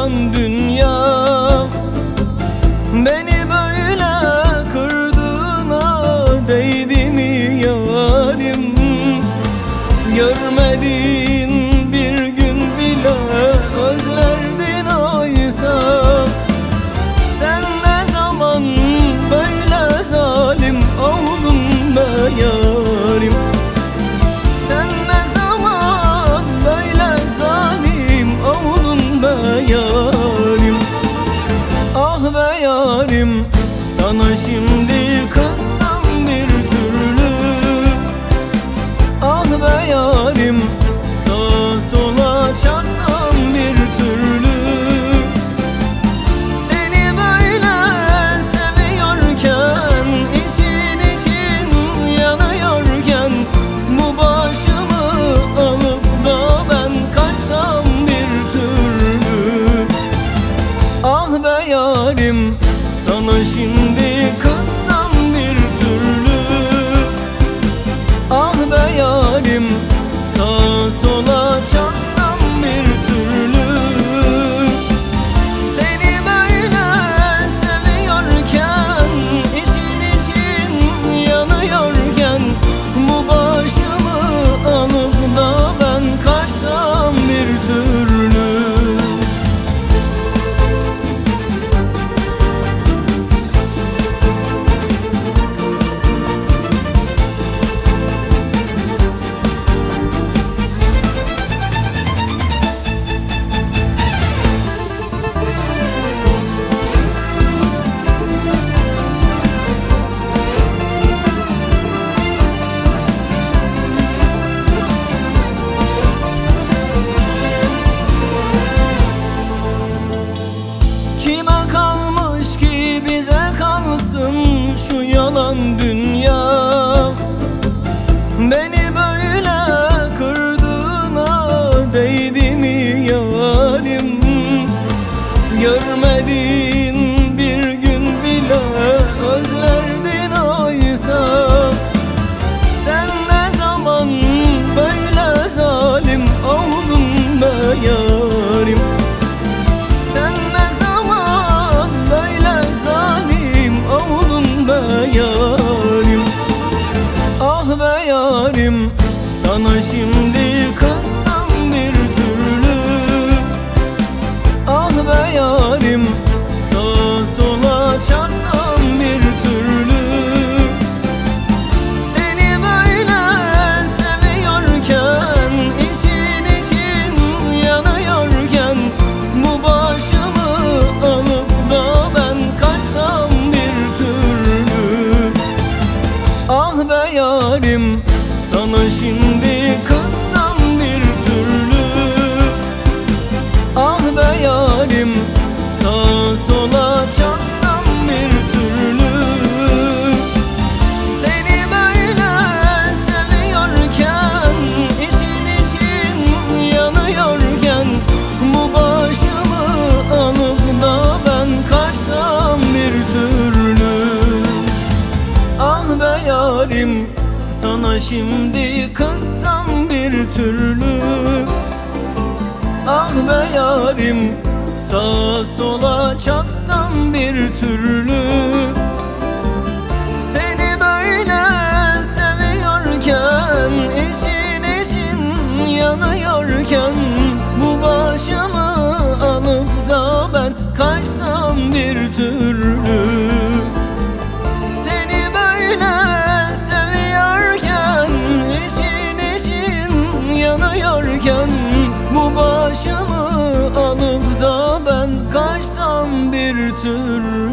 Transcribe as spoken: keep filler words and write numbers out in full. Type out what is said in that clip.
yalan dünya. Beni böyle kırdığına değdi mi yarim? Görmediğin bir gün bile özlerdin oysa. Sen ne zaman böyle zalim oldun be yarim? Sen ne zaman böyle zalim oldun be yarim? Ah be yarim, sana şimdi kızsam bir türlü. Ah be yarim, sağa sola çatsam bir türlü. Seni böyle seviyorken, için için yanıyorken, bu başımı alıp da ben kaçsam bir türlü. Ah be yarim, sana şimdi kızsam bir türlü. Ah be yarim, sağa sola çatsam bir türlü. Seni böyle seviyorken, için için yanıyorken, bu başımı alıp da ben kaçsam bir türlü. Kime kalmış ki bize kalsın şu yalan dünya? Beni böyle kırdığına değdi mi yarim? Görmediğin bir gün bile özlerdin oysa. Sen ne zaman böyle zalim oldun be yarim? Sen ne zaman böyle zalim oldun be yarim? Ah be yarim, sana şimdi kızsam bir türlü. Ah be yarim, sağa sola çatsam bir türlü. Seni böyle seviyorken, için için yanıyorken, bu başımı alıp da ben kaçsam bir türlü. Ah be yarim, sana şimdi kızsam bir türlü. Ah be yarim, sağa sola çatsam bir türlü. Seni böyle seviyorken, için için yanıyorken, bu başımı alıp da ben kaçsam bir türlü. Ah be yarim, sana şimdi kızsam bir türlü. Ah be yarim, sağa sola çatsam bir türlü. Seni böyle seviyorken, için için yanıyorken, bu başımı alıp da ben kaçsam bir türlü. Seni böyle seviyorken, için için yanıyorken, bu başımı alıp da ben kaçsam bir türlü.